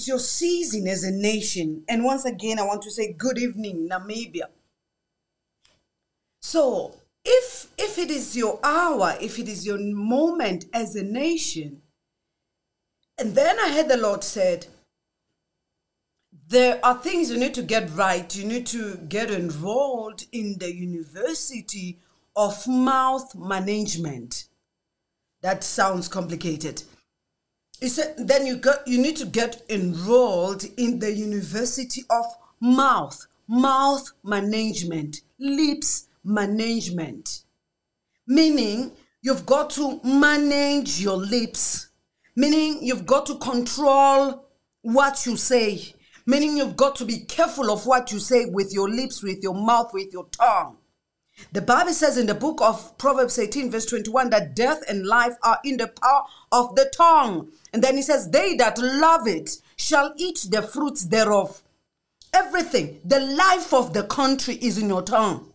your season as a nation. And once again, I want to say good evening, Namibia. So if it is your hour, if it is your moment as a nation, and then I heard the Lord said, there are things you need to get right. You need to get enrolled in the University of Mouth Management. That sounds complicated. He said, then you need to get enrolled in the University of Mouth Management, Lips Management. Meaning you've got to manage your lips. Meaning you've got to control what you say. Meaning you've got to be careful of what you say with your lips, with your mouth, with your tongue. The Bible says in the book of Proverbs 18 verse 21 that death and life are in the power of the tongue. And then he says, they that love it shall eat the fruits thereof. Everything, the life of the country is in your tongue.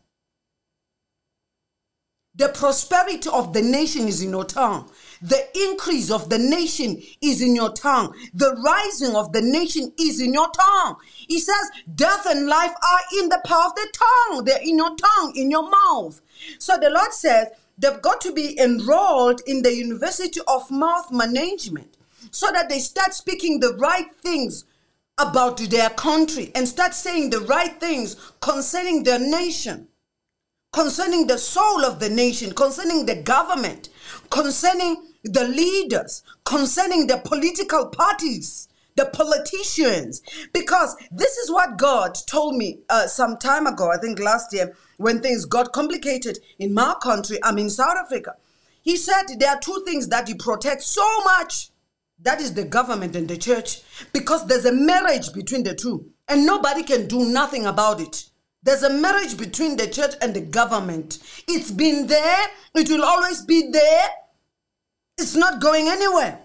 The prosperity of the nation is in your tongue. The increase of the nation is in your tongue. The rising of the nation is in your tongue. He says, death and life are in the power of the tongue. They're in your tongue, in your mouth. So the Lord says they've got to be enrolled in the University of Mouth Management so that they start speaking the right things about their country and start saying the right things concerning their nation, concerning the soul of the nation, concerning the government, concerning the leaders, concerning the political parties, the politicians. Because this is what God told me some time ago, I think last year, when things got complicated in my country. I'm in South Africa. He said there are two things that He protects so much. That is the government and the church. Because there's a marriage between the two. And nobody can do nothing about it. There's a marriage between the church and the government. It's been there. It will always be there. It's not going anywhere.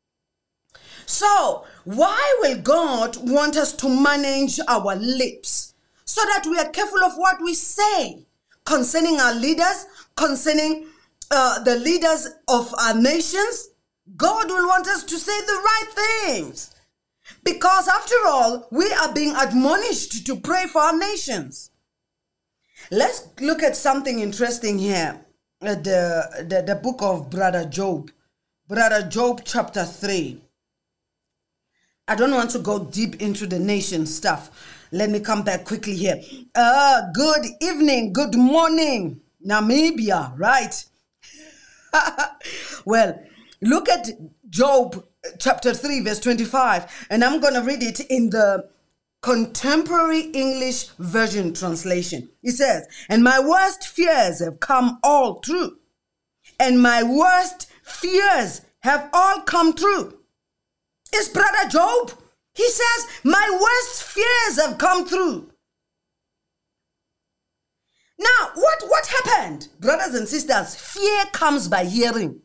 So, why will God want us to manage our lips? So that we are careful of what we say concerning our leaders, concerning the leaders of our nations. God will want us to say the right things. Because after all, we are being admonished to pray for our nations. Let's look at something interesting here. The book of Brother Job. Brother Job chapter 3. I don't want to go deep into the nation stuff. Let me come back quickly here. Good evening, good morning, Namibia, right? Well, look at Job chapter 3 verse 25. And I'm going to read it in the Contemporary English Version translation. It says, and my worst fears have come all true. And my worst fears have all come true. It's Brother Job. He says, my worst fears have come through. Now, what happened? Brothers and sisters, fear comes by hearing.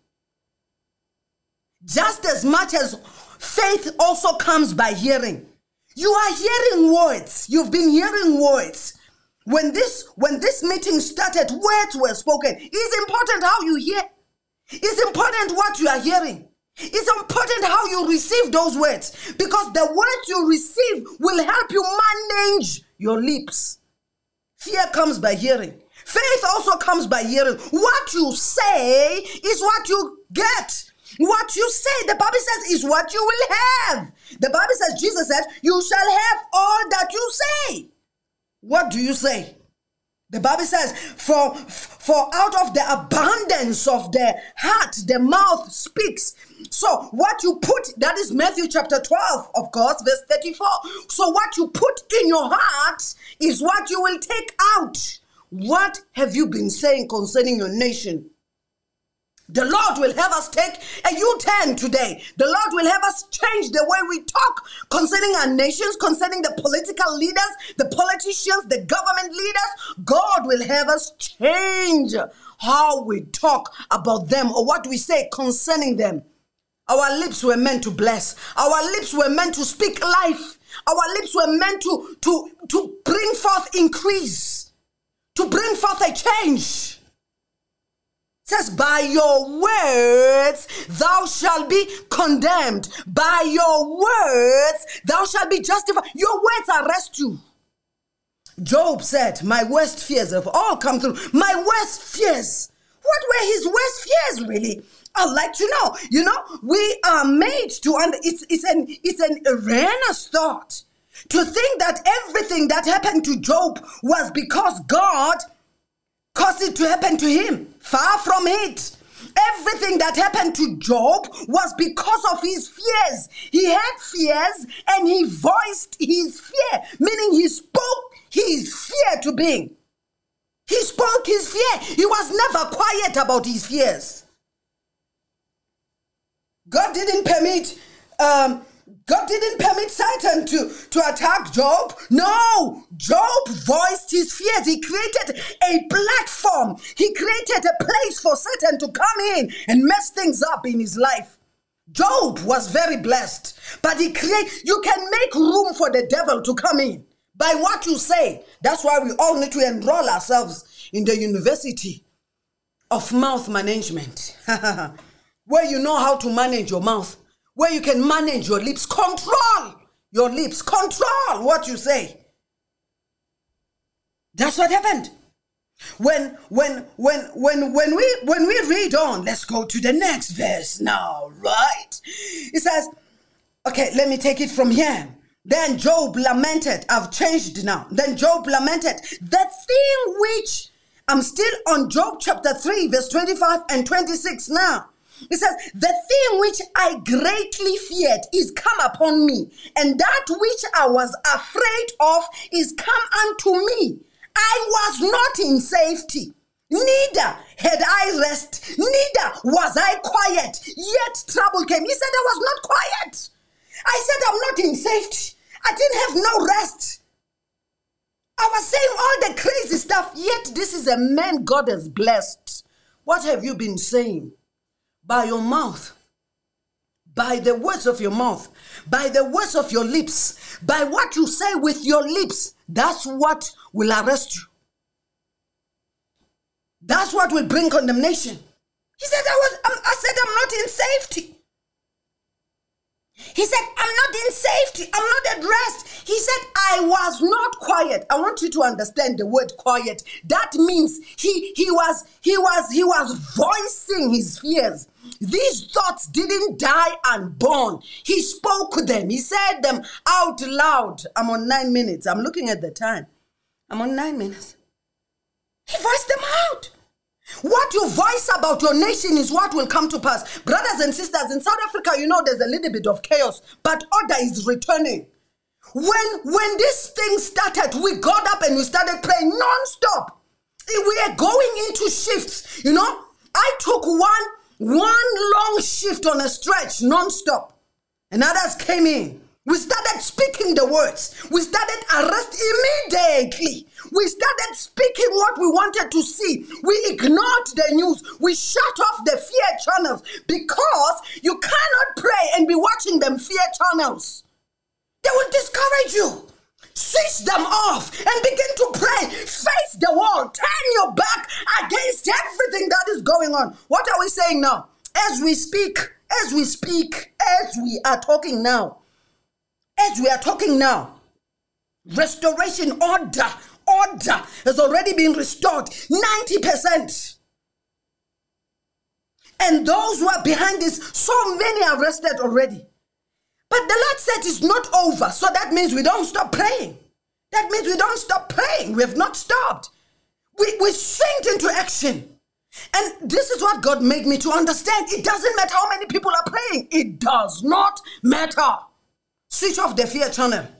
Just as much as faith also comes by hearing. You are hearing words. You've been hearing words. When this meeting started, words were spoken. It's important how you hear. It's important what you are hearing. It's important how you receive those words, because the words you receive will help you manage your lips. Fear comes by hearing. Faith also comes by hearing. What you say is what you get. What you say, the Bible says, is what you will have. The Bible says, Jesus said, you shall have all that you say. What do you say? The Bible says, for out of the abundance of the heart, the mouth speaks. So what you put, that is Matthew chapter 12, of course, verse 34. So what you put in your heart is what you will take out. What have you been saying concerning your nation? The Lord will have us take a U-turn today. The Lord will have us change the way we talk concerning our nations, concerning the political leaders, the politicians, the government leaders. God will have us change how we talk about them or what we say concerning them. Our lips were meant to bless. Our lips were meant to speak life. Our lips were meant to bring forth increase, to bring forth a change. says, by your words thou shalt be condemned. By your words thou shalt be justified. Your words arrest you. Job said, my worst fears have all come through. My worst fears. What were his worst fears, really? I'd like to know. You know, we are made to, it's an erroneous thought to think that everything that happened to Job was because God caused it to happen to him. Far from it. Everything that happened to Job was because of his fears. He had fears and he voiced his fear, meaning he spoke his fear to being. He spoke his fear. He was never quiet about his fears. God didn't permit Satan to attack Job. No, Job voiced his fears. He created a platform. He created a place for Satan to come in and mess things up in his life. Job was very blessed, but you can make room for the devil to come in by what you say. That's why we all need to enroll ourselves in the University of Mouth Management, where you know how to manage your mouth, where you can manage your lips, control your lips, control what you say. That's what happened. When we read on, let's go to the next verse now, right? It says, okay, let me take it from here. Then Job lamented. I've changed now. Then Job lamented. The thing which, I'm still on Job chapter 3, verse 25 and 26 now. It says, the thing which I greatly feared is come upon me, and that which I was afraid of is come unto me. I was not in safety, neither had I rest, neither was I quiet, yet trouble came. He said I was not quiet. I said I'm not in safety. I didn't have no rest. I was saying all the crazy stuff, yet this is a man God has blessed. What have you been saying? By your mouth, by the words of your mouth, by the words of your lips, by what you say with your lips, that's what will arrest you. That's what will bring condemnation. He said, I said I'm not in safety. He said, I'm not in safety. I'm not at rest. He said, I was not quiet. I want you to understand the word quiet. That means he was voicing his fears. These thoughts didn't die unborn. He spoke them. He said them out loud. I'm on 9 minutes. I'm looking at the time. I'm on 9 minutes. He voiced them out. What you voice about your nation is what will come to pass. Brothers and sisters, in South Africa, you know there's a little bit of chaos, but order is returning. When this thing started, we got up and we started praying non-stop. We are going into shifts, you know. I took one long shift on a stretch non-stop, and others came in. We started speaking the words. We started arrest immediately. We started speaking what we wanted to see. We ignored the news. We shut off the fear channels because you cannot pray and be watching them fear channels. They will discourage you. Switch them off and begin to pray. Face the wall. Turn your back against everything that is going on. What are we saying now? As we are talking now, restoration order has already been restored, 90%. And those who are behind this, so many are arrested already. But the Lord said it's not over, so that means we don't stop praying. That means we don't stop praying. We have not stopped. We swing into action. And this is what God made me to understand. It doesn't matter how many people are praying. It does not matter. Switch off the fear channel.